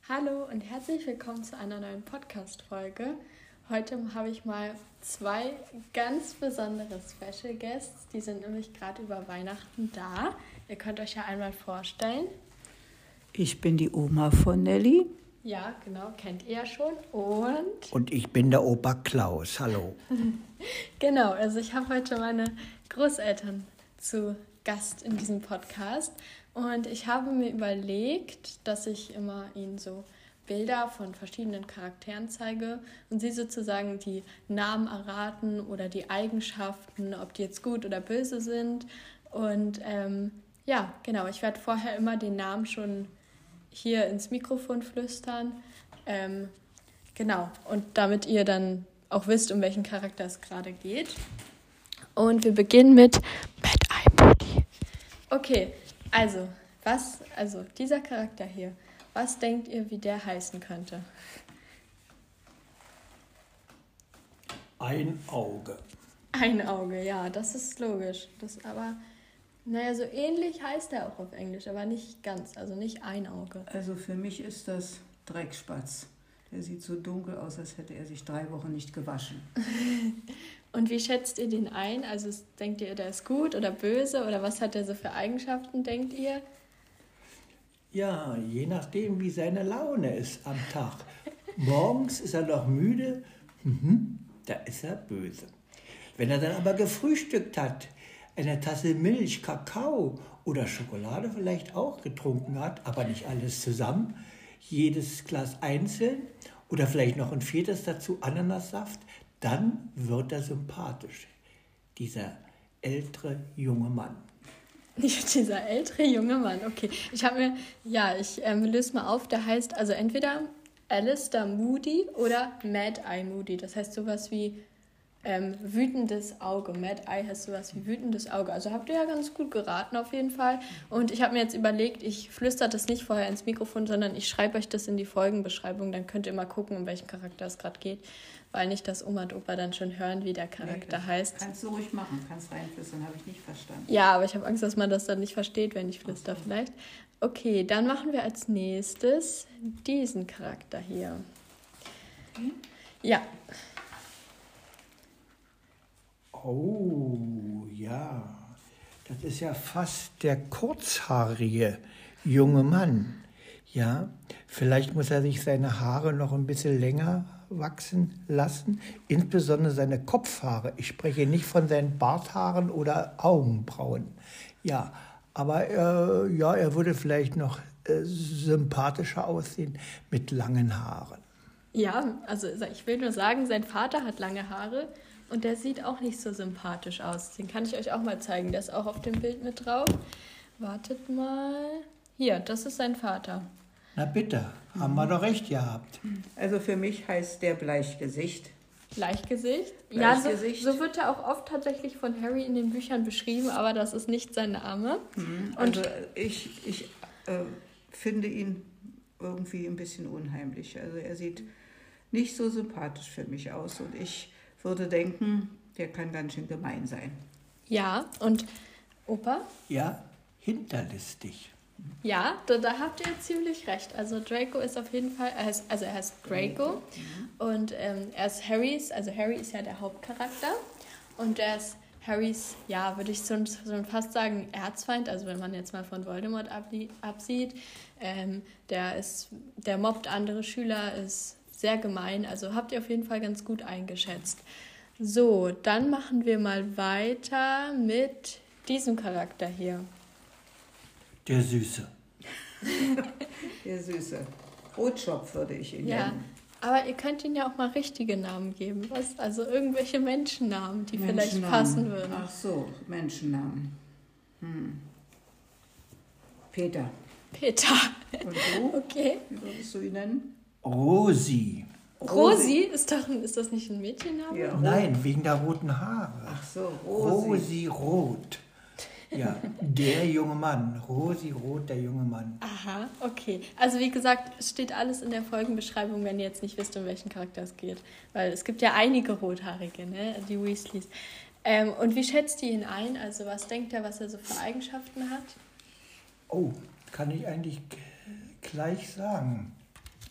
Hallo und herzlich willkommen zu einer neuen Podcast-Folge. Heute habe ich mal zwei ganz besondere Special Guests. Die sind nämlich gerade über Weihnachten da. Ihr könnt euch ja einmal vorstellen. Ich bin die Oma von Nelly. Ja, genau, kennt ihr ja schon. Und ich bin der Opa Klaus. Hallo. Genau, also ich habe heute meine Großeltern zu Gast in diesem Podcast. Und ich habe mir überlegt, dass ich immer ihnen so Bilder von verschiedenen Charakteren zeige und sie sozusagen die Namen erraten oder die Eigenschaften, ob die jetzt gut oder böse sind. Und ja, genau, ich werde vorher immer den Namen schon hier ins Mikrofon flüstern. Genau, und damit ihr dann auch wisst, um welchen Charakter es gerade geht. Und wir beginnen mit Mad Eye Moody. Okay, also dieser Charakter hier, was denkt ihr, wie der heißen könnte? Ein Auge. Ein Auge, ja, das ist logisch. So ähnlich heißt er auch auf Englisch, aber nicht ganz, also nicht ein Auge. Also für mich ist das Dreckspatz. Der sieht so dunkel aus, als hätte er sich 3 Wochen nicht gewaschen. Und wie schätzt ihr den ein? Also denkt ihr, der ist gut oder böse oder was hat er so für Eigenschaften, denkt ihr? Ja, je nachdem, wie seine Laune ist am Tag. Morgens ist er noch müde, da ist er böse. Wenn er dann aber gefrühstückt hat, eine Tasse Milch, Kakao oder Schokolade vielleicht auch getrunken hat, aber nicht alles zusammen, jedes Glas einzeln oder vielleicht noch ein 4. dazu Ananassaft, dann wird er sympathisch, dieser ältere junge Mann. Dieser ältere junge Mann, okay. Ich löse mal auf, der heißt also entweder Alistair Moody oder Mad Eye Moody. Das heißt sowas wie wütendes Auge. Mad Eye heißt sowas wie wütendes Auge. Also habt ihr ja ganz gut geraten auf jeden Fall. Und ich habe mir jetzt überlegt, ich flüstere das nicht vorher ins Mikrofon, sondern ich schreibe euch das in die Folgenbeschreibung. Dann könnt ihr mal gucken, um welchen Charakter es gerade geht. Weil nicht, dass Oma und Opa dann schon hören, wie der Charakter heißt. Kannst du ruhig machen, kannst reinflüstern, habe ich nicht verstanden. Ja, aber ich habe Angst, dass man das dann nicht versteht, wenn ich flüster vielleicht. Okay, dann machen wir als nächstes diesen Charakter hier. Ja. Oh, ja, das ist ja fast der kurzhaarige junge Mann. Ja, vielleicht muss er sich seine Haare noch ein bisschen länger wachsen lassen, insbesondere seine Kopfhaare. Ich spreche nicht von seinen Barthaaren oder Augenbrauen. Ja, aber er würde vielleicht noch sympathischer aussehen mit langen Haaren. Ja, also ich will nur sagen, sein Vater hat lange Haare und der sieht auch nicht so sympathisch aus. Den kann ich euch auch mal zeigen. Der ist auch auf dem Bild mit drauf. Wartet mal. Hier, das ist sein Vater. Na bitte, haben wir doch recht gehabt. Also für mich heißt der Bleichgesicht. Bleichgesicht? Bleichgesicht. Ja, so wird er auch oft tatsächlich von Harry in den Büchern beschrieben, aber das ist nicht sein Name. Also ich finde ihn irgendwie ein bisschen unheimlich. Also er sieht nicht so sympathisch für mich aus und ich würde denken, der kann ganz schön gemein sein. Ja, und Opa? Ja, hinterlistig. Ja, da habt ihr ziemlich recht. Also Draco ist auf jeden Fall, er heißt Draco und er ist Harrys, also Harry ist ja der Hauptcharakter und er ist Harrys, ja, würde ich so fast sagen, Erzfeind, also wenn man jetzt mal von Voldemort absieht, der mobbt andere Schüler, ist sehr gemein, also habt ihr auf jeden Fall ganz gut eingeschätzt. So, dann machen wir mal weiter mit diesem Charakter hier. Der Süße. Der Süße. Rotschopf würde ich ihn Ja, nennen. aber ihr könnt ihnen ja auch mal richtige Namen geben. Was? Also irgendwelche Menschennamen, die vielleicht Menschennamen. passen würden. Ach so, Menschennamen. Peter. Peter. Und du? Okay. Wie würdest du ihn nennen? Rosi. Rosi, ist das nicht ein Mädchenname? Ja. Nein, wegen der roten Haare. Ach so, Rosi. Rosi Rot. Ja, der junge Mann. Rosi Rot, der junge Mann. Aha, okay. Also wie gesagt, es steht alles in der Folgenbeschreibung, wenn ihr jetzt nicht wisst, um welchen Charakter es geht. Weil es gibt ja einige Rothaarige, ne? Die Weasleys. Und wie schätzt ihr ihn ein? Also was denkt ihr, was er so für Eigenschaften hat? Oh, kann ich eigentlich gleich sagen.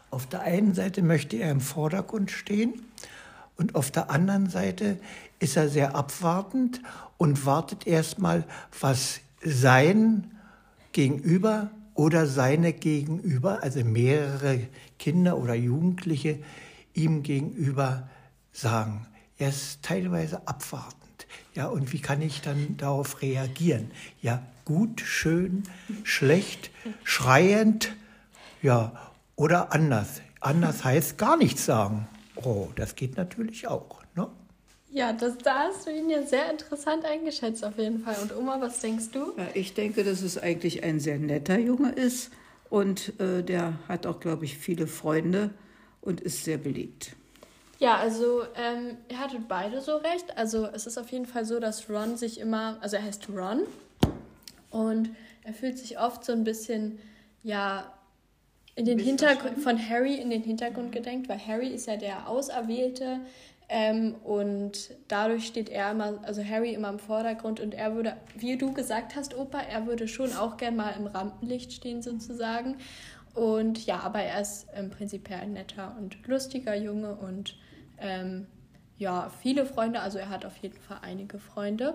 Auf der einen Seite möchte er im Vordergrund stehen und auf der anderen Seite ist er sehr abwartend und wartet erstmal, was sein Gegenüber oder seine Gegenüber, also mehrere Kinder oder Jugendliche, ihm gegenüber sagen. Er ist teilweise abwartend. Ja, und wie kann ich dann darauf reagieren? Ja, gut, schön, schlecht, schreiend, ja, oder anders. Anders heißt gar nichts sagen. Oh, das geht natürlich auch, ne? Ja, da hast du ihn ja sehr interessant eingeschätzt auf jeden Fall. Und Oma, was denkst du? Ja, ich denke, dass es eigentlich ein sehr netter Junge ist und der hat auch, glaube ich, viele Freunde und ist sehr beliebt. Ja, also ihr hattet beide so recht. Also es ist auf jeden Fall so, dass Ron sich immer, also er heißt Ron und er fühlt sich oft so ein bisschen, ja, in den Hintergrund von Harry in den Hintergrund gedrängt, weil Harry ist ja der Auserwählte und dadurch steht er immer, also Harry immer im Vordergrund und er würde, wie du gesagt hast, Opa, er würde schon auch gern mal im Rampenlicht stehen sozusagen und ja, aber er ist prinzipiell ein netter und lustiger Junge und ja, viele Freunde, also er hat auf jeden Fall einige Freunde.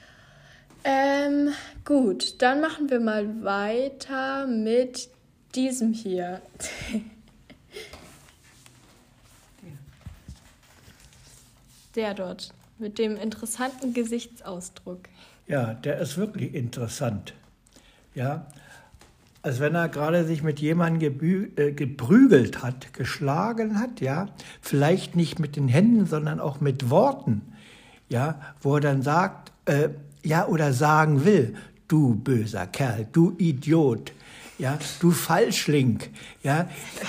Gut, dann machen wir mal weiter mit diesem hier. Der dort, mit dem interessanten Gesichtsausdruck. Ja, der ist wirklich interessant. Ja, als wenn er gerade sich mit jemandem geprügelt hat, geschlagen hat, ja, vielleicht nicht mit den Händen, sondern auch mit Worten, ja, wo er dann sagt, ja, oder sagen will, du böser Kerl, du Idiot, ja, du Falschling, ja,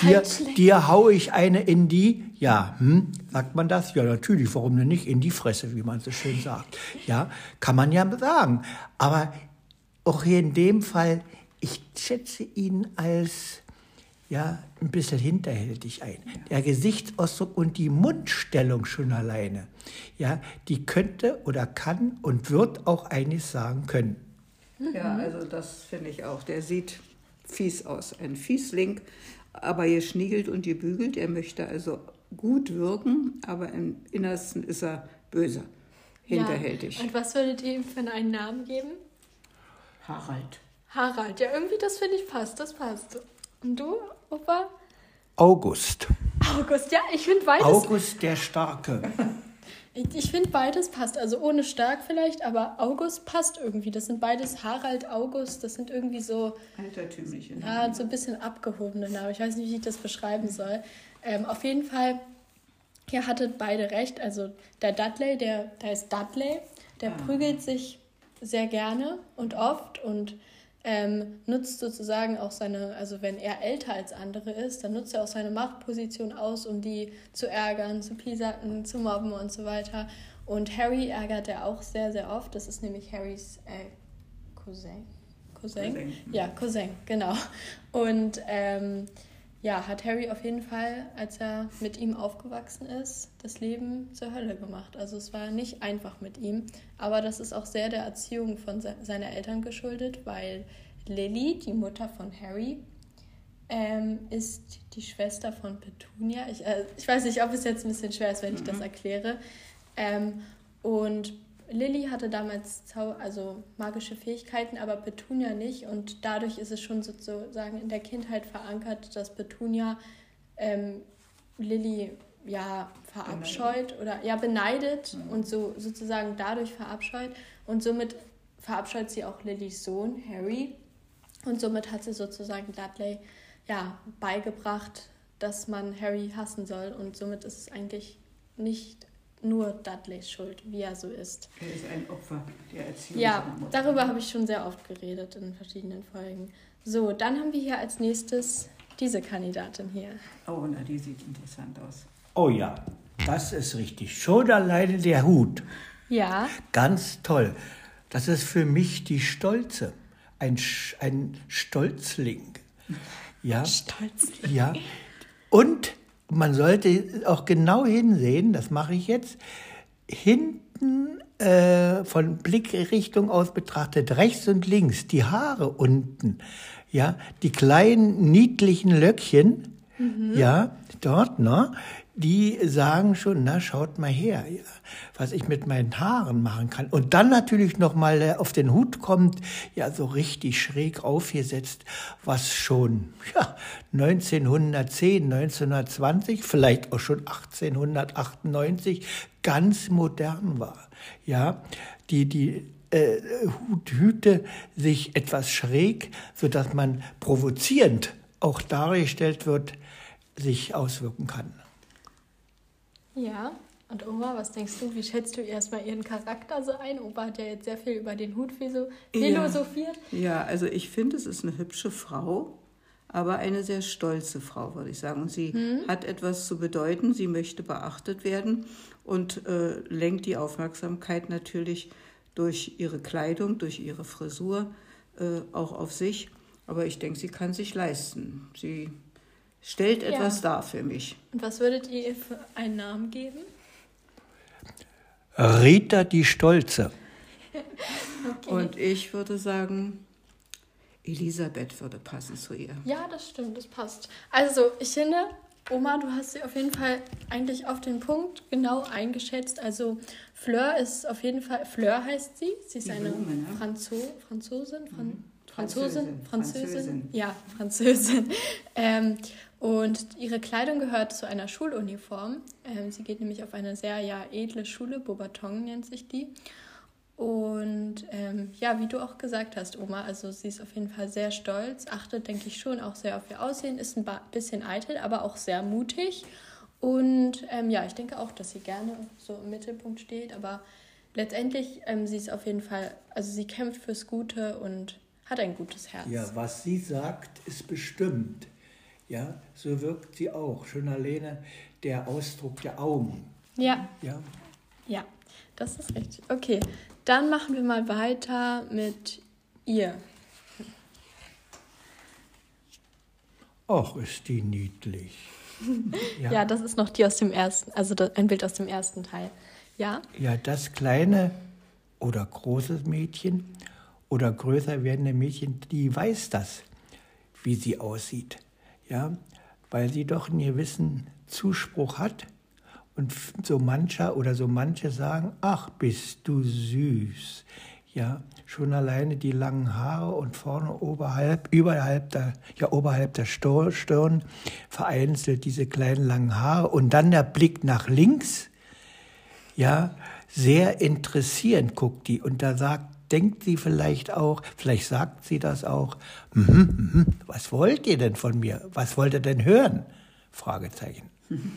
dir hau ich eine in die, ja, sagt man das? Ja, natürlich, warum denn nicht in die Fresse, wie man so schön sagt. Ja, kann man ja sagen. Aber auch hier in dem Fall, ich schätze ihn als, ja, ein bisschen hinterhältig ein. Der Gesichtsausdruck und die Mundstellung schon alleine, ja, die könnte oder kann und wird auch eines sagen können. Ja, also das finde ich auch. Der sieht fies aus, ein Fiesling, aber geschniegelt und gebügelt. Er möchte also gut wirken, aber im Innersten ist er böse, hinterhältig. Ja. Und was würdet ihr ihm für einen Namen geben? Harald. Harald, ja, irgendwie, das finde ich passt, das passt. Und du, Opa? August. August, ja, ich finde beides. August der Starke. Ich finde beides passt, also ohne stark vielleicht, aber August passt irgendwie. Das sind beides Harald, August, das sind irgendwie so altertümliche Namen. Ja, so ein bisschen abgehobene Namen. Ich weiß nicht, wie ich das beschreiben soll. Auf jeden Fall, ihr hattet beide recht. Also der Dudley, der ist Dudley, der prügelt sich sehr gerne und oft und nutzt sozusagen auch seine, also wenn er älter als andere ist, dann nutzt er auch seine Machtposition aus, um die zu ärgern, zu piesacken, zu mobben und so weiter. Und Harry ärgert er auch sehr, sehr oft. Das ist nämlich Harrys Cousin. Cousin? Ja, Cousin, genau. Und ja, hat Harry auf jeden Fall, als er mit ihm aufgewachsen ist, das Leben zur Hölle gemacht. Also es war nicht einfach mit ihm, aber das ist auch sehr der Erziehung von seiner Eltern geschuldet, weil Lily, die Mutter von Harry, ist die Schwester von Petunia. Ich weiß nicht, ob es jetzt ein bisschen schwer ist, wenn ich das erkläre. Und Lily hatte damals also magische Fähigkeiten, aber Petunia nicht. Und dadurch ist es schon sozusagen in der Kindheit verankert, dass Petunia Lily ja verabscheut oder ja beneidet und so sozusagen dadurch verabscheut. Und somit verabscheut sie auch Lillys Sohn Harry. Und somit hat sie sozusagen Dudley ja beigebracht, dass man Harry hassen soll. Und somit ist es eigentlich nicht nur Dudleys Schuld, wie er so ist. Er ist ein Opfer der Erziehung. Ja, darüber habe ich schon sehr oft geredet in verschiedenen Folgen. So, dann haben wir hier als nächstes diese Kandidatin hier. Oh, na, die sieht interessant aus. Oh ja, das ist richtig. Schon alleine der Hut. Ja. Ganz toll. Das ist für mich die Stolze. Ein Stolzling. Ja. Stolzling. Ja. Und man sollte auch genau hinsehen, das mache ich jetzt, hinten von Blickrichtung aus betrachtet, rechts und links, die Haare unten, ja, die kleinen niedlichen Löckchen, Ja, dort, ne? Die sagen schon, na, schaut mal her, ja, was ich mit meinen Haaren machen kann. Und dann natürlich noch mal auf den Hut kommt, ja, so richtig schräg aufgesetzt, was schon, ja, 1910, 1920, vielleicht auch schon 1898 ganz modern war. Ja, die Hüte sich etwas schräg, sodass man provozierend auch dargestellt wird, sich auswirken kann. Ja, und Oma, was denkst du, wie schätzt du erstmal ihren Charakter so ein? Opa hat ja jetzt sehr viel über den Hut philosophiert. Ja, also ich finde, es ist eine hübsche Frau, aber eine sehr stolze Frau, würde ich sagen. Und sie hat etwas zu bedeuten, sie möchte beachtet werden und lenkt die Aufmerksamkeit natürlich durch ihre Kleidung, durch ihre Frisur auch auf sich. Aber ich denke, sie kann sich leisten. Sie stellt etwas dar für mich. Und was würdet ihr ihr für einen Namen geben? Rita die Stolze. Okay. Und ich würde sagen, Elisabeth würde passen zu ihr. Ja, das stimmt, das passt. Also, ich finde, Oma, du hast sie auf jeden Fall eigentlich auf den Punkt genau eingeschätzt. Also, Fleur ist auf jeden Fall, Fleur heißt sie. Sie ist eine Blume, ne? Französin. Ja, Französin. Und ihre Kleidung gehört zu einer Schuluniform. Sie geht nämlich auf eine sehr edle Schule, Beauxbatons nennt sich die. Und wie du auch gesagt hast, Oma, also sie ist auf jeden Fall sehr stolz, achtet, denke ich, schon auch sehr auf ihr Aussehen, ist ein bisschen eitel, aber auch sehr mutig. Und ich denke auch, dass sie gerne so im Mittelpunkt steht, aber letztendlich, sie ist auf jeden Fall, also sie kämpft fürs Gute und hat ein gutes Herz. Ja, was sie sagt, ist bestimmt. Ja, so wirkt sie auch. Schon alleine der Ausdruck der Augen. Ja. Ja. Ja, das ist richtig. Okay, dann machen wir mal weiter mit ihr. Och, ist die niedlich. Ja, das ist noch die aus dem ersten, also ein Bild aus dem ersten Teil. Ja? Ja, das kleine oder große Mädchen oder größer werdende Mädchen, die weiß das, wie sie aussieht. Ja, weil sie doch einen gewissen Zuspruch hat und so mancher oder so manche sagen, ach, bist du süß. Ja, schon alleine die langen Haare und vorne oberhalb der Stirn vereinzelt diese kleinen langen Haare und dann der Blick nach links. Ja, sehr interessierend guckt die und da denkt sie vielleicht sagt sie das auch, was wollt ihr denn von mir? Was wollt ihr denn hören? Fragezeichen.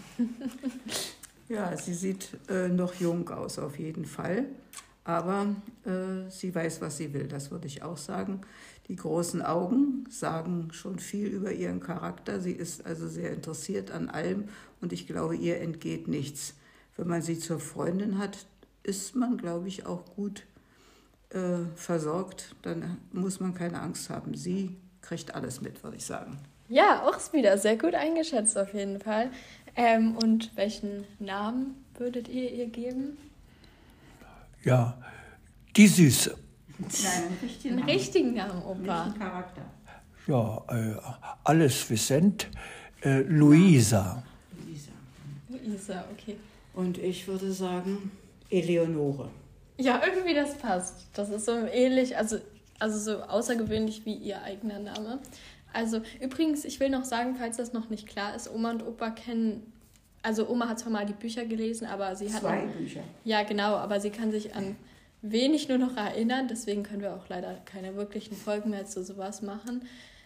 Ja, sie sieht noch jung aus auf jeden Fall, aber sie weiß, was sie will, das würde ich auch sagen. Die großen Augen sagen schon viel über ihren Charakter. Sie ist also sehr interessiert an allem und ich glaube, ihr entgeht nichts. Wenn man sie zur Freundin hat, ist man, glaube ich, auch gut versorgt, dann muss man keine Angst haben. Sie kriegt alles mit, würde ich sagen. Ja, auch wieder sehr gut eingeschätzt auf jeden Fall. Und welchen Namen würdet ihr ihr geben? Ja, die Süße. Nein, einen richtigen Namen, Opa. Nicht einen Charakter. Ja, alles wissend. Luisa. Luisa, okay. Und ich würde sagen, Eleonore. Ja, irgendwie das passt. Das ist so ähnlich, also so außergewöhnlich wie ihr eigener Name. Also übrigens, ich will noch sagen, falls das noch nicht klar ist, Oma und Opa kennen, also Oma hat zwar mal die Bücher gelesen, aber sie hat... 2 Bücher. Ja, genau, aber sie kann sich an wenig nur noch erinnern, deswegen können wir auch leider keine wirklichen Folgen mehr zu sowas machen.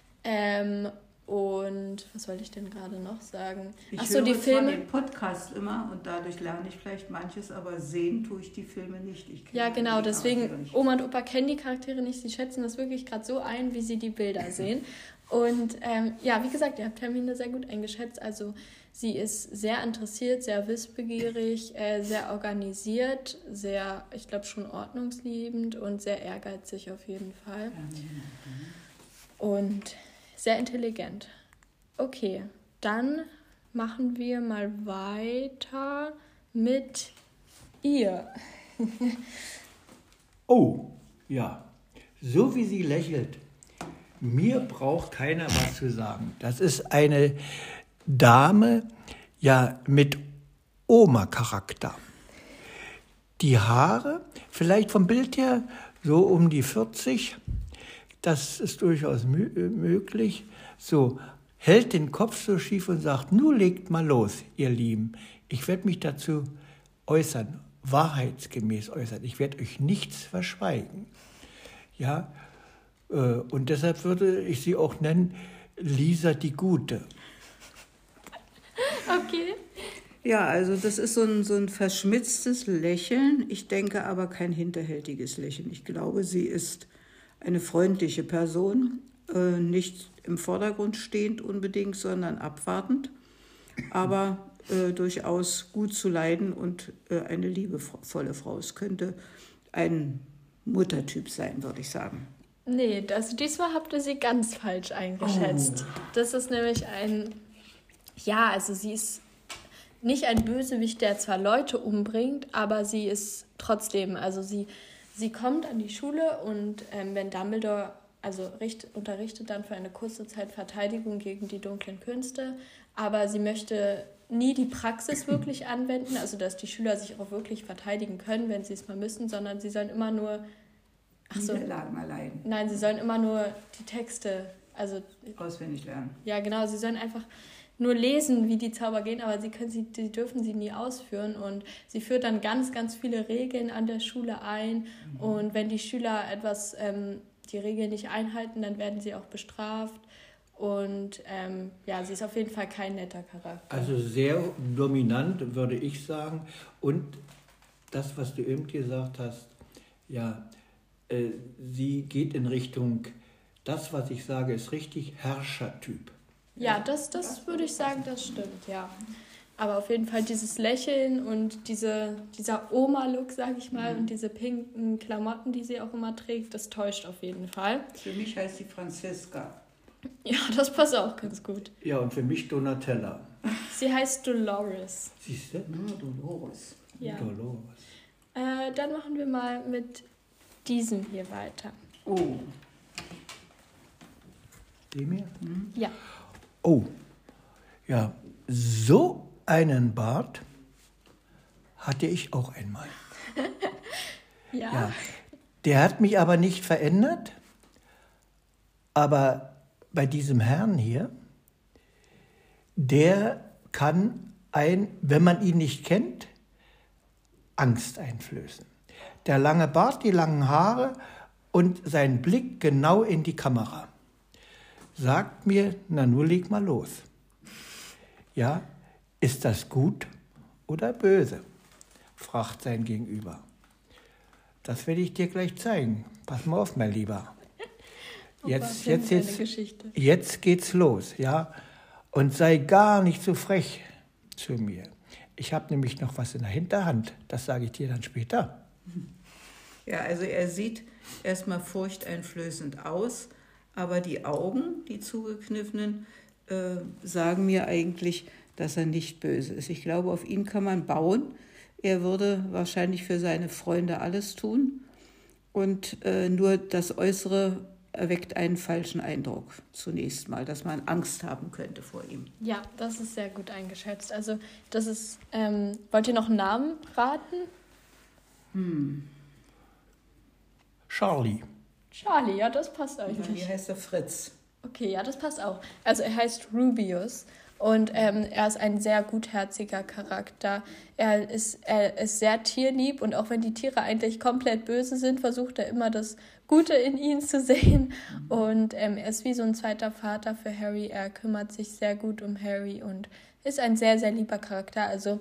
Und was wollte ich denn gerade noch sagen? Ich höre die Filme. Den Podcast immer und dadurch lerne ich vielleicht manches, aber sehen tue ich die Filme nicht. Ja, genau, deswegen, Oma und Opa kennen die Charaktere nicht, sie schätzen das wirklich gerade so ein, wie sie die Bilder sehen. Und wie gesagt, ihr habt Hermine sehr gut eingeschätzt, also sie ist sehr interessiert, sehr wissbegierig, sehr organisiert, sehr, ich glaube schon ordnungsliebend und sehr ehrgeizig auf jeden Fall. Und sehr intelligent. Okay, dann machen wir mal weiter mit ihr. Oh, ja, so wie sie lächelt. Mir braucht keiner was zu sagen. Das ist eine Dame, ja, mit Oma-Charakter. Die Haare, vielleicht vom Bild her so um die 40, das ist durchaus möglich. So, hält den Kopf so schief und sagt, nun legt mal los, ihr Lieben. Ich werde mich dazu äußern, wahrheitsgemäß äußern. Ich werde euch nichts verschweigen. Ja, und deshalb würde ich sie auch nennen, Lisa die Gute. Okay. Ja, also das ist so ein verschmitztes Lächeln. Ich denke aber kein hinterhältiges Lächeln. Ich glaube, sie ist eine freundliche Person, nicht im Vordergrund stehend unbedingt, sondern abwartend, aber durchaus gut zu leiden und eine liebevolle Frau. Es könnte ein Muttertyp sein, würde ich sagen. Nee, also diesmal habt ihr sie ganz falsch eingeschätzt. Das ist nämlich also sie ist nicht ein Bösewicht, der zwar Leute umbringt, aber sie ist trotzdem, also sie kommt an die Schule und wenn Dumbledore unterrichtet dann für eine kurze Zeit Verteidigung gegen die dunklen Künste, aber sie möchte nie die Praxis wirklich anwenden, also dass die Schüler sich auch wirklich verteidigen können, wenn sie es mal müssen, sondern sie sollen immer nur Niederlagen erleiden. Nein, sie sollen immer nur die Texte, Auswendig lernen. Ja, genau, sie sollen einfach nur lesen, wie die Zauber gehen, aber sie dürfen sie nie ausführen und sie führt dann ganz, ganz viele Regeln an der Schule ein und wenn die Schüler die Regeln nicht einhalten, dann werden sie auch bestraft und sie ist auf jeden Fall kein netter Charakter. Also sehr dominant, würde ich sagen, und das, was du eben gesagt hast, ja, sie geht in Richtung, das, was ich sage, ist richtig, Herrschertyp. Ja, das würde ich sagen, das stimmt, ja. Aber auf jeden Fall dieses Lächeln und dieser Oma-Look, sage ich mal, und diese pinken Klamotten, die sie auch immer trägt, das täuscht auf jeden Fall. Für mich heißt sie Franziska. Ja, das passt auch ganz gut. Ja, und für mich Donatella. Sie heißt Dolores. Siehst du? Dolores. Ja. Dolores. Dann machen wir mal mit diesem hier weiter. Oh. Dem hier? Ja. Oh, ja, so einen Bart hatte ich auch einmal. Ja. Der hat mich aber nicht verändert, aber bei diesem Herrn hier, der kann wenn man ihn nicht kennt, Angst einflößen. Der lange Bart, die langen Haare und sein Blick genau in die Kamera. Sagt mir, na nur leg mal los. Ja, ist das gut oder böse? Fragt sein Gegenüber. Das werde ich dir gleich zeigen. Pass mal auf, mein Lieber. Jetzt geht's los, ja? Und sei gar nicht so frech zu mir. Ich habe nämlich noch was in der Hinterhand. Das sage ich dir dann später. Ja, also er sieht erstmal furchteinflößend aus, aber die Augen, die zugekniffenen, sagen mir eigentlich, dass er nicht böse ist. Ich glaube, auf ihn kann man bauen. Er würde wahrscheinlich für seine Freunde alles tun. Und nur das Äußere erweckt einen falschen Eindruck zunächst mal, dass man Angst haben könnte vor ihm. Ja, das ist sehr gut eingeschätzt. Also das ist, wollt ihr noch einen Namen raten? Charlie. Charlie, ja, das passt eigentlich. Wie heißt er? Fritz. Okay, ja, das passt auch. Also er heißt Rubius und er ist ein sehr gutherziger Charakter. Er ist sehr tierlieb und auch wenn die Tiere eigentlich komplett böse sind, versucht er immer das Gute in ihnen zu sehen. Und er ist wie so ein zweiter Vater für Harry. Er kümmert sich sehr gut um Harry und ist ein sehr, sehr lieber Charakter. Also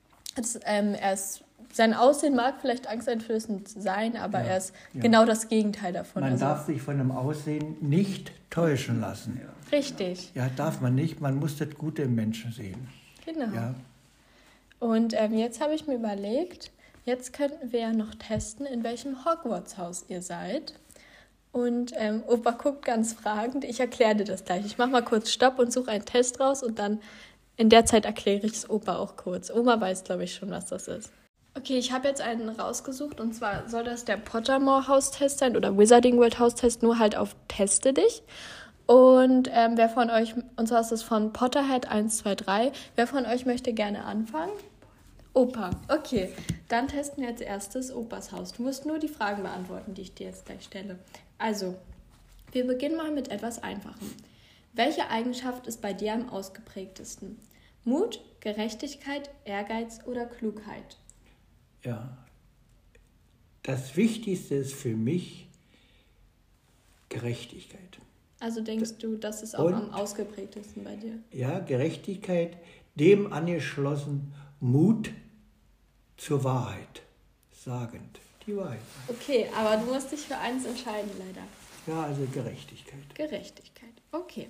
sein Aussehen mag vielleicht angsteinflößend sein, aber er ist genau das Gegenteil davon. Man darf sich von dem Aussehen nicht täuschen lassen. Ja. Richtig. Ja, darf man nicht. Man muss das Gute im Menschen sehen. Genau. Ja. Und jetzt habe ich mir überlegt, jetzt könnten wir ja noch testen, in welchem Hogwarts-Haus ihr seid. Und Opa guckt ganz fragend. Ich erkläre dir das gleich. Ich mache mal kurz Stopp und suche einen Test raus und dann in der Zeit erkläre ich es Opa auch kurz. Oma weiß, glaube ich, schon, was das ist. Okay, ich habe jetzt einen rausgesucht und zwar soll das der Pottermore-Haustest sein oder Wizarding World-Haustest, nur halt auf Teste dich. Und wer von euch, und zwar ist es von Potterhead 123, wer von euch möchte gerne anfangen? Opa, okay. Dann testen wir als erstes Opas Haus. Du musst nur die Fragen beantworten, die ich dir jetzt gleich stelle. Also, wir beginnen mal mit etwas Einfachem. Welche Eigenschaft ist bei dir am ausgeprägtesten? Mut, Gerechtigkeit, Ehrgeiz oder Klugheit? Ja, das Wichtigste ist für mich Gerechtigkeit. Also denkst du, das ist auch am ausgeprägtesten bei dir? Ja, Gerechtigkeit, dem angeschlossen Mut zur Wahrheit, sagend die Wahrheit. Okay, aber du musst dich für eins entscheiden, leider. Ja, also Gerechtigkeit. Gerechtigkeit, okay.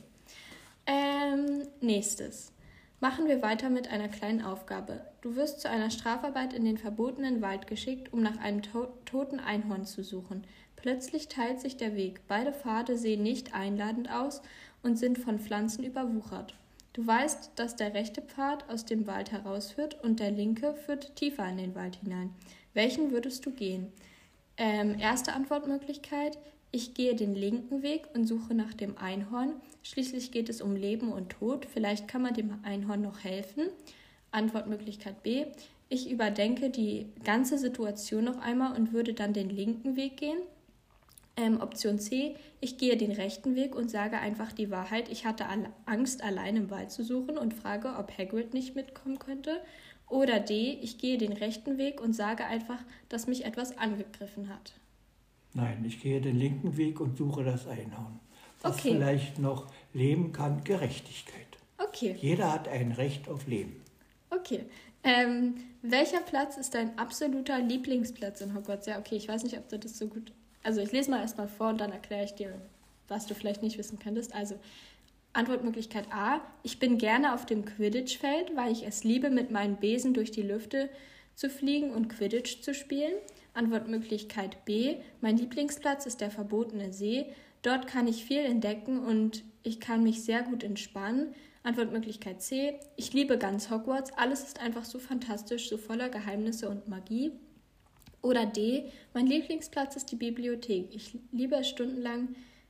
Nächstes. Machen wir weiter mit einer kleinen Aufgabe. Du wirst zu einer Strafarbeit in den verbotenen Wald geschickt, um nach einem toten Einhorn zu suchen. Plötzlich teilt sich der Weg. Beide Pfade sehen nicht einladend aus und sind von Pflanzen überwuchert. Du weißt, dass der rechte Pfad aus dem Wald herausführt und der linke führt tiefer in den Wald hinein. Welchen würdest du gehen? Erste Antwortmöglichkeit: Ich gehe den linken Weg und suche nach dem Einhorn. Schließlich geht es um Leben und Tod. Vielleicht kann man dem Einhorn noch helfen. Antwortmöglichkeit B: Ich überdenke die ganze Situation noch einmal und würde dann den linken Weg gehen. Option C: Ich gehe den rechten Weg und sage einfach die Wahrheit. Ich hatte Angst, allein im Wald zu suchen und frage, ob Hagrid nicht mitkommen könnte. Oder D: Ich gehe den rechten Weg und sage einfach, dass mich etwas angegriffen hat. Nein, ich gehe den linken Weg und suche das Einhorn. Was Okay. vielleicht noch leben kann, Gerechtigkeit. Okay, Jeder hat ein Recht auf Leben. okay. Welcher Platz ist dein absoluter Lieblingsplatz in Hogwarts? Ja, okay, ich weiß nicht, ob du das so gut... Also ich lese mal erstmal vor und dann erkläre ich dir, was du vielleicht nicht wissen könntest. Also Antwortmöglichkeit A: Ich bin gerne auf dem Quidditch-Feld, weil ich es liebe, mit meinem Besen durch die Lüfte zu fliegen und Quidditch zu spielen. Antwortmöglichkeit B: Mein Lieblingsplatz ist der verbotene See. Dort kann ich viel entdecken und ich kann mich sehr gut entspannen. Antwortmöglichkeit C: Ich liebe ganz Hogwarts. Alles ist einfach so fantastisch, so voller Geheimnisse und Magie. Oder D: Mein Lieblingsplatz ist die Bibliothek. Ich liebe es, stundenlang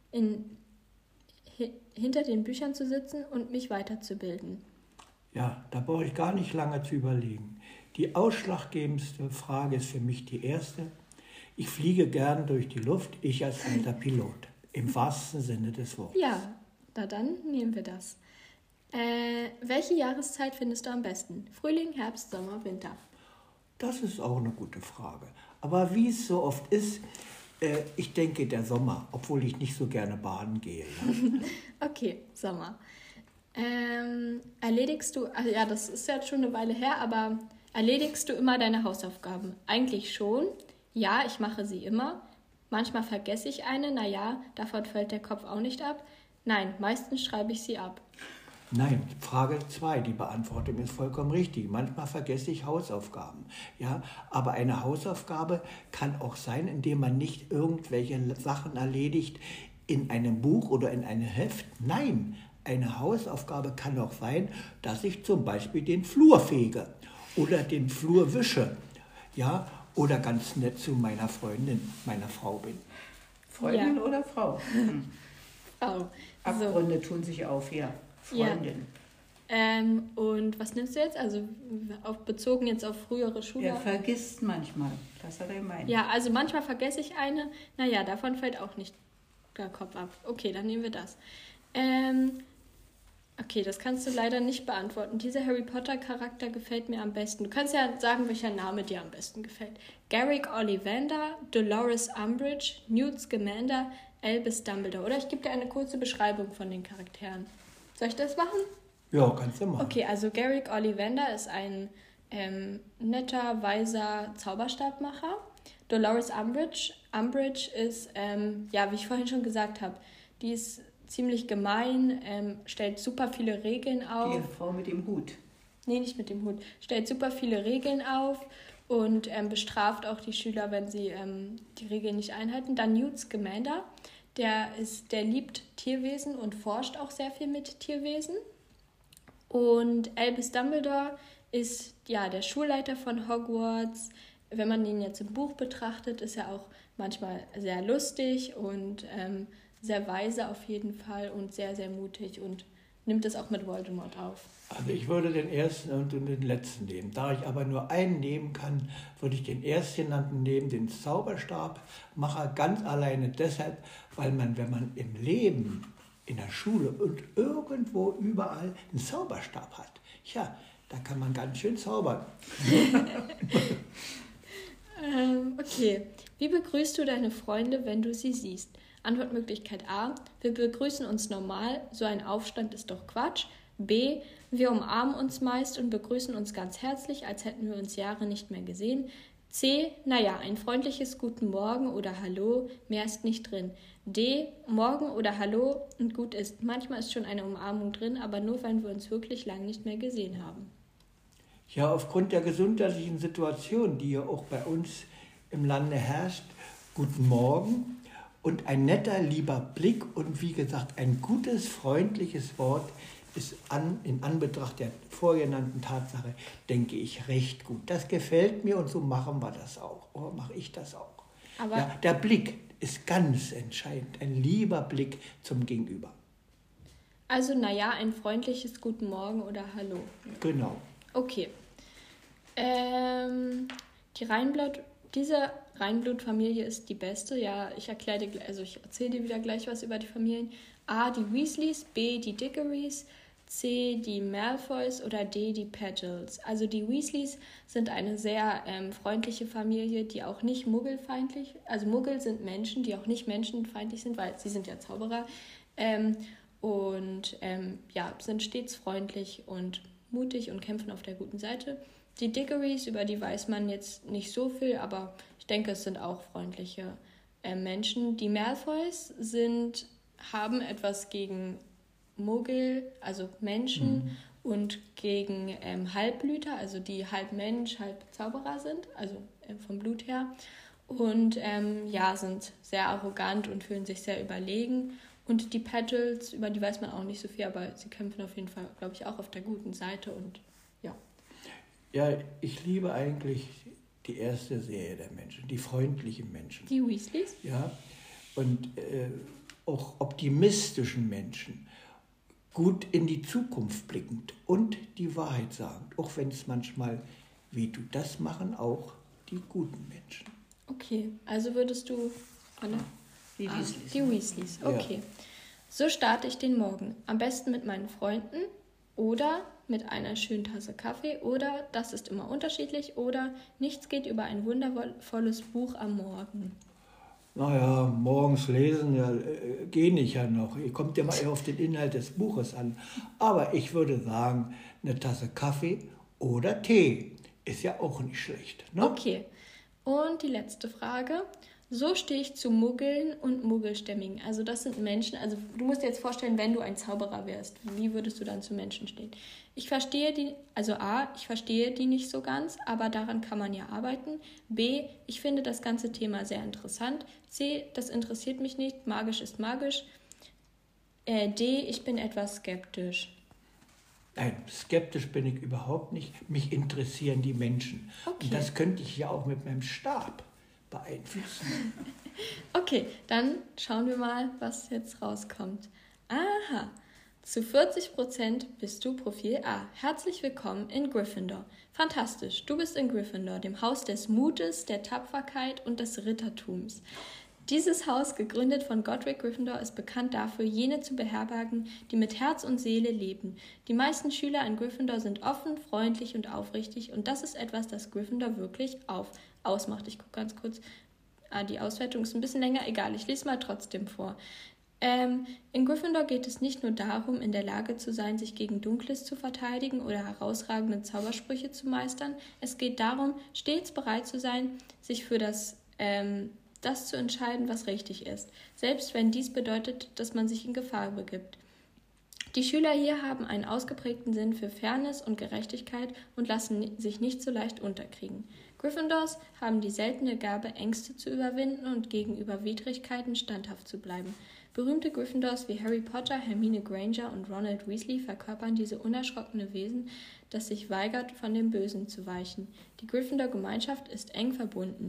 hinter den Büchern zu sitzen und mich weiterzubilden. Ja, da brauche ich gar nicht lange zu überlegen. Die ausschlaggebendste Frage ist für mich die erste. Ich fliege gern durch die Luft, ich als alter Pilot. Im wahrsten Sinne des Wortes. Ja, na dann nehmen wir das. Welche Jahreszeit findest du am besten? Frühling, Herbst, Sommer, Winter? Das ist auch eine gute Frage. Aber wie es so oft ist, ich denke der Sommer, obwohl ich nicht so gerne baden gehe. Ja. Okay, Sommer. Erledigst du, also ja, das ist ja schon eine Weile her, aber erledigst du immer deine Hausaufgaben? Eigentlich schon. Ja, ich mache sie immer. Manchmal vergesse ich eine, naja, davon fällt der Kopf auch nicht ab. Nein, meistens schreibe ich sie ab. Nein, Frage 2, die Beantwortung ist vollkommen richtig. Manchmal vergesse ich Hausaufgaben. Ja, aber eine Hausaufgabe kann auch sein, indem man nicht irgendwelche Sachen erledigt in einem Buch oder in einem Heft. Nein, eine Hausaufgabe kann auch sein, dass ich zum Beispiel den Flur fege oder den Flur wische. Ja, oder ganz nett zu meiner Freundin, meiner Frau bin. Freundin Ja. oder Frau? Frau. Abgründe tun sich auf, ja. Freundin. Und was nimmst du jetzt? Also bezogen jetzt auf frühere Schule? Er vergisst manchmal. Das hat er gemeint. Ja, also manchmal vergesse ich eine. Naja, davon fällt auch nicht der Kopf ab. Okay, dann nehmen wir das. Okay, das kannst du leider nicht beantworten. Dieser Harry Potter Charakter gefällt mir am besten. Du kannst ja sagen, welcher Name dir am besten gefällt. Garrick Ollivander, Dolores Umbridge, Newt Scamander, Albus Dumbledore. Oder ich gebe dir eine kurze Beschreibung von den Charakteren. Soll ich das machen? Ja, kannst du machen. Okay, also Garrick Ollivander ist ein netter, weiser Zauberstabmacher. Dolores Umbridge ist, ja, wie ich vorhin schon gesagt habe, die ist ziemlich gemein, stellt super viele Regeln auf. Die Frau mit dem Hut. Nee, nicht mit dem Hut. Stellt super viele Regeln auf und bestraft auch die Schüler, wenn sie die Regeln nicht einhalten. Dann Newt Scamander, der liebt Tierwesen und forscht auch sehr viel mit Tierwesen. Und Albus Dumbledore ist ja der Schulleiter von Hogwarts. Wenn man ihn jetzt im Buch betrachtet, ist er auch manchmal sehr lustig und sehr weise auf jeden Fall und sehr, sehr mutig und nimmt es auch mit Voldemort auf. Also ich würde den ersten und den letzten nehmen. Da ich aber nur einen nehmen kann, würde ich den erstgenannten nehmen, den Zauberstabmacher, ganz alleine deshalb, weil man, wenn man im Leben, in der Schule und irgendwo überall einen Zauberstab hat, ja, da kann man ganz schön zaubern. Okay. Wie begrüßt du deine Freunde, wenn du sie siehst? Antwortmöglichkeit A. Wir begrüßen uns normal, so ein Aufstand ist doch Quatsch. B. Wir umarmen uns meist und begrüßen uns ganz herzlich, als hätten wir uns Jahre nicht mehr gesehen. C. Naja, ein freundliches Guten Morgen oder Hallo, mehr ist nicht drin. D. Morgen oder Hallo und gut ist. Manchmal ist schon eine Umarmung drin, aber nur, wenn wir uns wirklich lang nicht mehr gesehen haben. Ja, aufgrund der gesundheitlichen Situation, die ja auch bei uns im Lande herrscht, guten Morgen und ein netter, lieber Blick und wie gesagt, ein gutes, freundliches Wort ist in Anbetracht der vorgenannten Tatsache, denke ich, recht gut. Das gefällt mir und so machen wir das auch. Oder mache ich das auch. Aber ja, der Blick ist ganz entscheidend, ein lieber Blick zum Gegenüber. also, naja, ein freundliches Guten Morgen oder Hallo. Genau. Okay. Diese Reinblutfamilie ist die beste. Ja, ich erzähle dir wieder gleich was über die Familien. A, die Weasleys, B, die Diggorys, C, die Malfoys oder D, die Peggels. Also die Weasleys sind eine sehr freundliche Familie, die auch nicht muggelfeindlich, also Muggel sind Menschen, die auch nicht menschenfeindlich sind, weil sie sind ja Zauberer sind stets freundlich und mutig und kämpfen auf der guten Seite. Die Diggorys, über die weiß man jetzt nicht so viel, aber ich denke, es sind auch freundliche Menschen. Die Malfoys haben etwas gegen Muggel, also Menschen, und gegen Halbblüter, also die halb Mensch, halb Zauberer sind, also vom Blut her. Und sind sehr arrogant und fühlen sich sehr überlegen. Und die Peggels, über die weiß man auch nicht so viel, aber sie kämpfen auf jeden Fall, glaube ich, auch auf der guten Seite und ja. Ja, ich liebe eigentlich die erste Serie der Menschen, die freundlichen Menschen. Die Weasleys? Ja, und auch optimistischen Menschen, gut in die Zukunft blickend und die Wahrheit sagend, auch wenn es manchmal weh tut. Das machen auch die guten Menschen. Okay, also würdest du, Anne? Die Weasleys. Die Weasleys, okay. Ja. So starte ich den Morgen. Am besten mit meinen Freunden oder mit einer schönen Tasse Kaffee oder, das ist immer unterschiedlich, oder nichts geht über ein wundervolles Buch am Morgen. Naja, morgens lesen gehe ich ja noch. Kommt ja mal eher auf den Inhalt des Buches an. Aber ich würde sagen, eine Tasse Kaffee oder Tee ist ja auch nicht schlecht. Ne? Okay, und die letzte Frage. So stehe ich zu Muggeln und Muggelstämmigen. Also das sind Menschen, also du musst dir jetzt vorstellen, wenn du ein Zauberer wärst, wie würdest du dann zu Menschen stehen? Ich verstehe die nicht so ganz, aber daran kann man ja arbeiten. B, ich finde das ganze Thema sehr interessant. C, das interessiert mich nicht, magisch ist magisch. D, ich bin etwas skeptisch. Nein, skeptisch bin ich überhaupt nicht. Mich interessieren die Menschen. Okay. Und das könnte ich ja auch mit meinem Stab beeinflussen. Okay, dann schauen wir mal, was jetzt rauskommt. Aha, zu 40% bist du Profil A. Herzlich willkommen in Gryffindor. Fantastisch, du bist in Gryffindor, dem Haus des Mutes, der Tapferkeit und des Rittertums. Dieses Haus, gegründet von Godric Gryffindor, ist bekannt dafür, jene zu beherbergen, die mit Herz und Seele leben. Die meisten Schüler in Gryffindor sind offen, freundlich und aufrichtig und das ist etwas, das Gryffindor wirklich ausmacht. Ich gucke ganz kurz, die Auswertung ist ein bisschen länger, egal, ich lese mal trotzdem vor. In Gryffindor geht es nicht nur darum, in der Lage zu sein, sich gegen Dunkles zu verteidigen oder herausragende Zaubersprüche zu meistern. Es geht darum, stets bereit zu sein, sich für das zu entscheiden, was richtig ist, selbst wenn dies bedeutet, dass man sich in Gefahr begibt. Die Schüler hier haben einen ausgeprägten Sinn für Fairness und Gerechtigkeit und lassen sich nicht so leicht unterkriegen. Gryffindors haben die seltene Gabe, Ängste zu überwinden und gegenüber Widrigkeiten standhaft zu bleiben. Berühmte Gryffindors wie Harry Potter, Hermine Granger und Ronald Weasley verkörpern diese unerschrockene Wesen, das sich weigert, von dem Bösen zu weichen. Die Gryffindor-Gemeinschaft ist eng verbunden.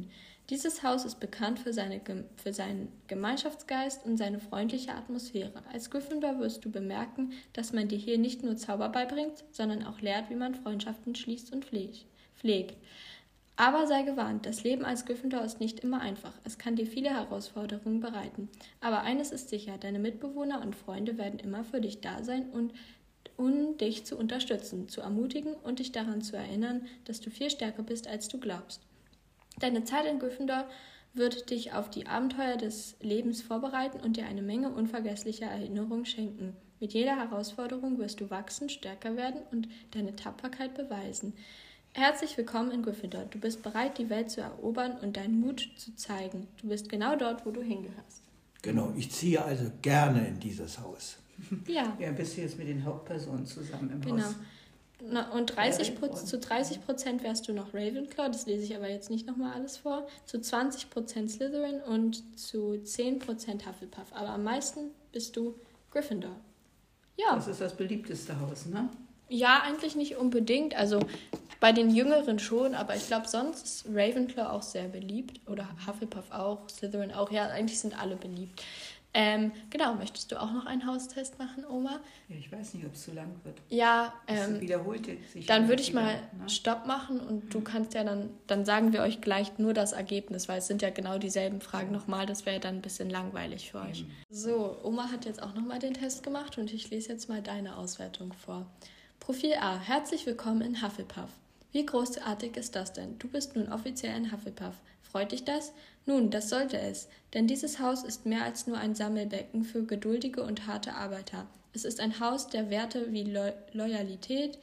Dieses Haus ist bekannt für seinen Gemeinschaftsgeist und seine freundliche Atmosphäre. Als Gryffindor wirst du bemerken, dass man dir hier nicht nur Zauber beibringt, sondern auch lehrt, wie man Freundschaften schließt und pflegt. Aber sei gewarnt, das Leben als Gryffindor ist nicht immer einfach. Es kann dir viele Herausforderungen bereiten. Aber eines ist sicher, deine Mitbewohner und Freunde werden immer für dich da sein und dich zu unterstützen, zu ermutigen und dich daran zu erinnern, dass du viel stärker bist, als du glaubst. Deine Zeit in Gryffindor wird dich auf die Abenteuer des Lebens vorbereiten und dir eine Menge unvergesslicher Erinnerungen schenken. Mit jeder Herausforderung wirst du wachsen, stärker werden und deine Tapferkeit beweisen. Herzlich willkommen in Gryffindor. Du bist bereit, die Welt zu erobern und deinen Mut zu zeigen. Du bist genau dort, wo du hingehörst. Genau, ich ziehe also gerne in dieses Haus. Ja. Ja, bist du jetzt mit den Hauptpersonen zusammen im Genau. Haus. Und zu 30% wärst du noch Ravenclaw, das lese ich aber jetzt nicht nochmal alles vor, zu 20% Slytherin und zu 10% Hufflepuff. Aber am meisten bist du Gryffindor. Ja. Das ist das beliebteste Haus, ne? Ja, eigentlich nicht unbedingt. Also bei den Jüngeren schon, aber ich glaube, sonst ist Ravenclaw auch sehr beliebt. Oder Hufflepuff auch, Slytherin auch. Ja, eigentlich sind alle beliebt. Genau, möchtest du auch noch einen Haustest machen, Oma? Ja, ich weiß nicht, ob es zu lang wird. Ja, Das wiederholt sich dann würde ich wieder, mal ne? Stopp machen und du kannst ja dann sagen wir euch gleich nur das Ergebnis, weil es sind ja genau dieselben Fragen nochmal, das wäre ja dann ein bisschen langweilig für euch. So, Oma hat jetzt auch nochmal den Test gemacht und ich lese jetzt mal deine Auswertung vor. Profil A, herzlich willkommen in Hufflepuff. Wie großartig ist das denn? Du bist nun offiziell ein Hufflepuff. Freut dich das? Nun, das sollte es, denn dieses Haus ist mehr als nur ein Sammelbecken für geduldige und harte Arbeiter. Es ist ein Haus, der Werte wie Loyalität,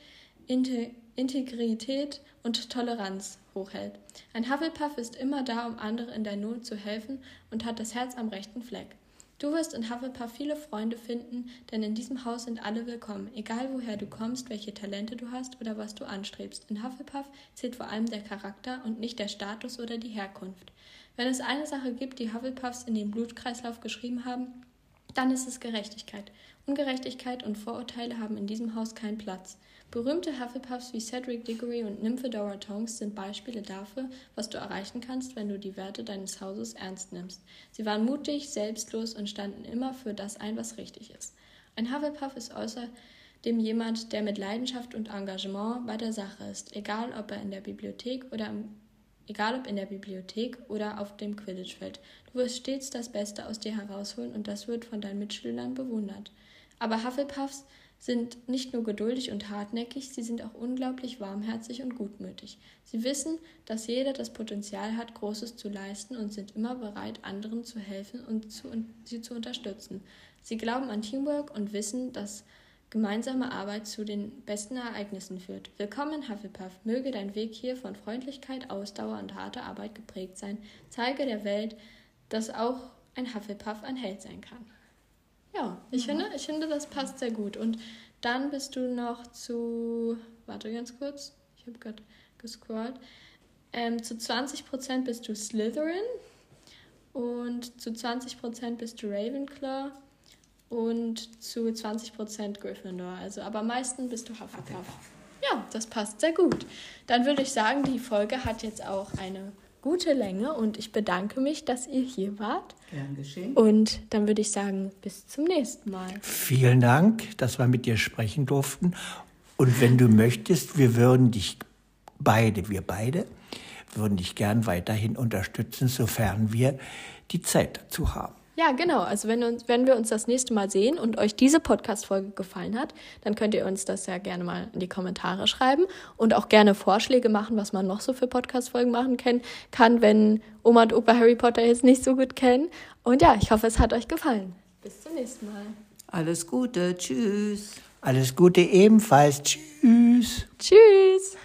Integrität und Toleranz hochhält. Ein Hufflepuff ist immer da, um andere in der Not zu helfen und hat das Herz am rechten Fleck. Du wirst in Hufflepuff viele Freunde finden, denn in diesem Haus sind alle willkommen, egal woher du kommst, welche Talente du hast oder was du anstrebst. In Hufflepuff zählt vor allem der Charakter und nicht der Status oder die Herkunft. Wenn es eine Sache gibt, die Hufflepuffs in den Blutkreislauf geschrieben haben, dann ist es Gerechtigkeit. Ungerechtigkeit und Vorurteile haben in diesem Haus keinen Platz. Berühmte Hufflepuffs wie Cedric Diggory und Nymphadora Tonks sind Beispiele dafür, was du erreichen kannst, wenn du die Werte deines Hauses ernst nimmst. Sie waren mutig, selbstlos und standen immer für das ein, was richtig ist. Ein Hufflepuff ist außerdem jemand, der mit Leidenschaft und Engagement bei der Sache ist, egal ob in der Bibliothek oder auf dem Quidditch-Feld. Du wirst stets das Beste aus dir herausholen und das wird von deinen Mitschülern bewundert. Aber Hufflepuffs sind nicht nur geduldig und hartnäckig, sie sind auch unglaublich warmherzig und gutmütig. Sie wissen, dass jeder das Potenzial hat, Großes zu leisten und sind immer bereit, anderen zu helfen und sie zu unterstützen. Sie glauben an Teamwork und wissen, dass gemeinsame Arbeit zu den besten Ereignissen führt. Willkommen in Hufflepuff. Möge dein Weg hier von Freundlichkeit, Ausdauer und harter Arbeit geprägt sein. Zeige der Welt, dass auch ein Hufflepuff ein Held sein kann. Ja, ich finde, das passt sehr gut. Und dann bist du noch warte ganz kurz, ich habe gerade gescrollt, zu 20% bist du Slytherin und zu 20% bist du Ravenclaw und zu 20% Gryffindor. Also, aber am meisten bist du Hufflepuff. Ja, das passt sehr gut. Dann würde ich sagen, die Folge hat jetzt auch eine gute Länge und ich bedanke mich, dass ihr hier wart. Gern geschehen. Und dann würde ich sagen, bis zum nächsten Mal. Vielen Dank, dass wir mit dir sprechen durften. Und wenn du möchtest, wir beide würden dich gern weiterhin unterstützen, sofern wir die Zeit dazu haben. Ja, genau. Also wenn wir uns das nächste Mal sehen und euch diese Podcast-Folge gefallen hat, dann könnt ihr uns das ja gerne mal in die Kommentare schreiben und auch gerne Vorschläge machen, was man noch so für Podcast-Folgen machen kann, wenn Oma und Opa Harry Potter jetzt nicht so gut kennen. Und ja, ich hoffe, es hat euch gefallen. Bis zum nächsten Mal. Alles Gute. Tschüss. Alles Gute ebenfalls. Tschüss. Tschüss.